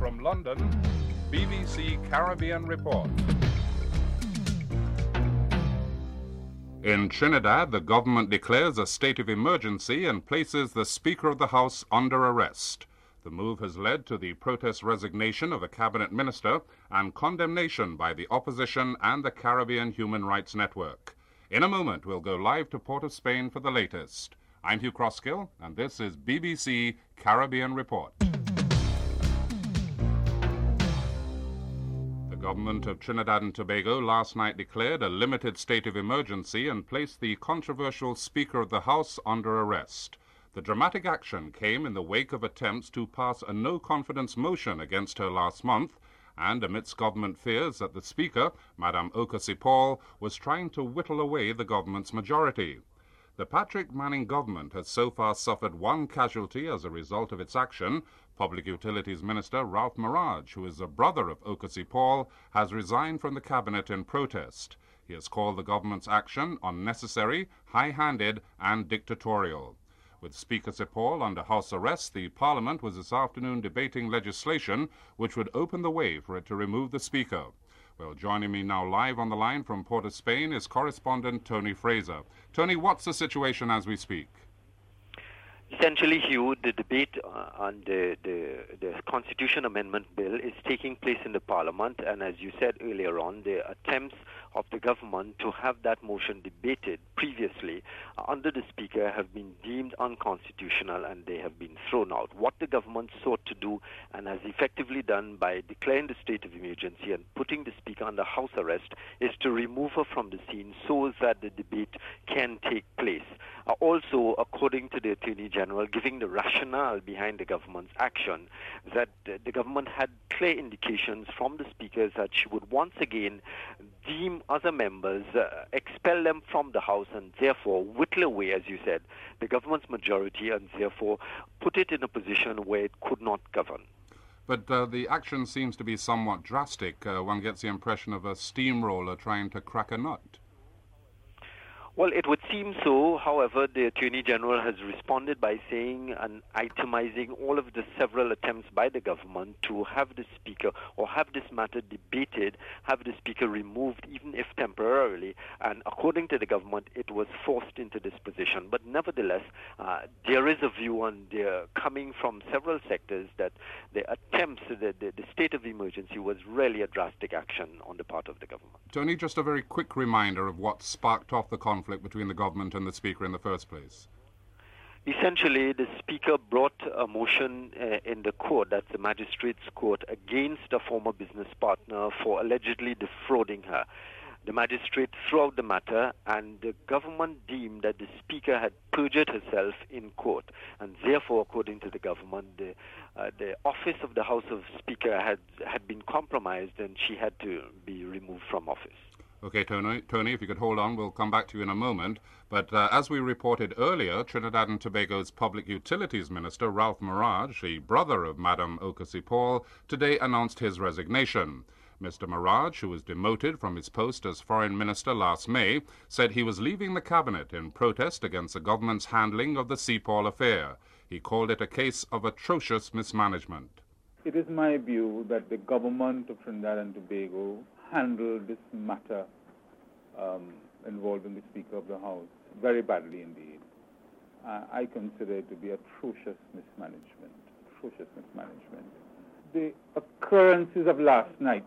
From London, BBC Caribbean Report. In Trinidad, the government declares a state of emergency and places the Speaker of the House under arrest. The move has led to the protest resignation of a cabinet minister and condemnation by the opposition and the Caribbean Human Rights Network. In a moment, we'll go live to Port of Spain for the latest. I'm Hugh Crosskill, and this is BBC Caribbean Report. The government of Trinidad and Tobago last night declared a limited state of emergency and placed the controversial Speaker of the House under arrest. The dramatic action came in the wake of attempts to pass a no-confidence motion against her last month, and amidst government fears that the Speaker, Madame Okosipal, was trying to whittle away the government's majority. The Patrick Manning government has so far suffered one casualty as a result of its action. Public Utilities Minister Ralph Maraj, who is the brother of Okosipal, has resigned from the cabinet in protest. He has called the government's action unnecessary, high-handed and dictatorial. With Speaker Sipal under house arrest, the Parliament was this afternoon debating legislation which would open the way for it to remove the Speaker. Well, joining me now live on the line from Port of Spain is correspondent Tony Fraser. Tony, what's the situation as we speak? Essentially, Hugh, the debate on the Constitution Amendment Bill is taking place in the Parliament, and as you said earlier on, the attempts of the government to have that motion debated previously under the Speaker have been deemed unconstitutional and they have been thrown out. What the government sought to do and has effectively done by declaring the state of emergency and putting the Speaker under house arrest is to remove her from the scene so that the debate can take place. Also, according to the Attorney General, giving the rationale behind the government's action, that the government had clear indications from the Speaker that she would once again deem other members, expel them from the House, and therefore whittle away, as you said, the government's majority, and therefore put it in a position where it could not govern. But the action seems to be somewhat drastic. One gets the impression of a steamroller trying to crack a nut. Well, it would seem so. However, the Attorney General has responded by saying and itemizing all of the several attempts by the government to have the Speaker or have this matter debated, have the Speaker removed, even if temporarily. And according to the government, it was forced into this position. But nevertheless, there is a view on coming from several sectors that the attempts, the state of emergency was really a drastic action on the part of the government. Tony, just a very quick reminder of what sparked off the conflict between the government and the Speaker in the first place. Essentially, the Speaker brought a motion in the court, that's the Magistrates' Court, against a former business partner for allegedly defrauding her. The magistrate threw out the matter, and the government deemed that the Speaker had perjured herself in court, and therefore, according to the government, the office of the House of Speaker had been compromised, and she had to be removed from office. Okay, Tony, if you could hold on, we'll come back to you in a moment. But as we reported earlier, Trinidad and Tobago's Public Utilities Minister, Ralph Maraj, the brother of Madame Okosipal, today announced his resignation. Mr. Maraj, who was demoted from his post as Foreign Minister last May, said he was leaving the cabinet in protest against the government's handling of the Sipal affair. He called it a case of atrocious mismanagement. It is my view that the government of Trinidad and Tobago handled this matter involving the Speaker of the House very badly indeed. I consider it to be atrocious mismanagement. The occurrences of last night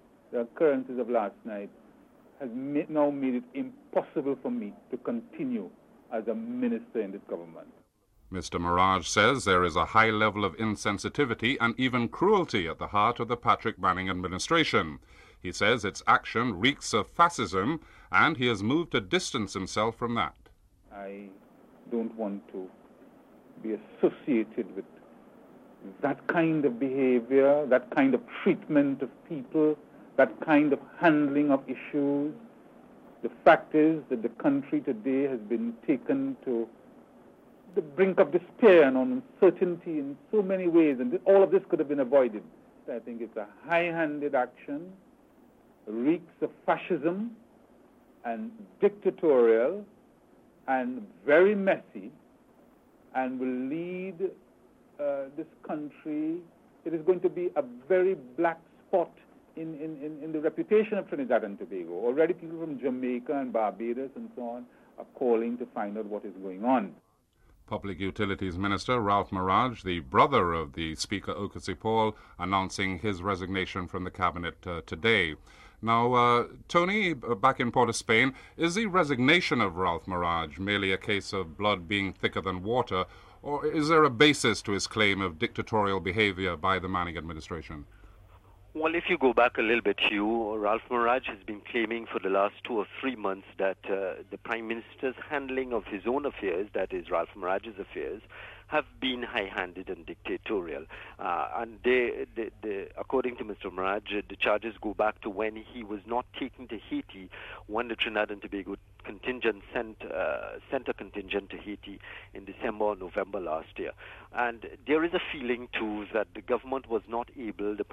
has now made it impossible for me to continue as a minister in this government. Mr. Maraj says there is a high level of insensitivity and even cruelty at the heart of the Patrick Manning administration. He says its action reeks of fascism, and he has moved to distance himself from that. I don't want to be associated with that kind of behavior, that kind of treatment of people, that kind of handling of issues. The fact is that the country today has been taken to the brink of despair and uncertainty in so many ways, and all of this could have been avoided. I think it's a high-handed action, reeks of fascism and dictatorial and very messy, and will lead this country it is going to be a very black spot in the reputation of Trinidad and Tobago. Already people from Jamaica and Barbados and so on are calling to find out what is going on. Public Utilities Minister Ralph Maragh, the brother of the Speaker Okasi-Paul, announcing his resignation from the cabinet today. Now, Tony, back in Port of Spain, is the resignation of Ralph Maragh merely a case of blood being thicker than water, or is there a basis to his claim of dictatorial behavior by the Manning administration? Well, if you go back a little bit, Hugh, Ralph Maragh has been claiming for the last 2 or 3 months that the Prime Minister's handling of his own affairs, that is Ralph Maragh's affairs, have been high-handed and dictatorial. And according to Mr. Maragh, the charges go back to when he was not taken to Haiti when the Trinidad and Tobago contingent sent a contingent to Haiti in December or November last year. And there is a feeling, too, that the government was not able, the